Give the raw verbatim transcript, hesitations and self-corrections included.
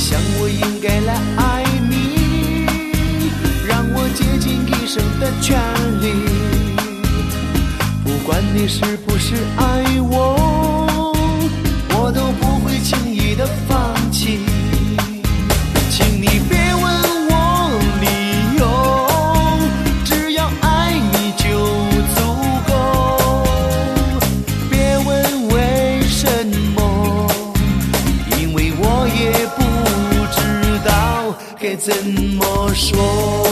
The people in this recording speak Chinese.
想我应该来爱你，让我竭尽一生的全力，不管你是不是爱我，我都不会轻易的放弃。请你别问我理由，只要爱你就足够，别问为什么，因为我也不知道该怎么说。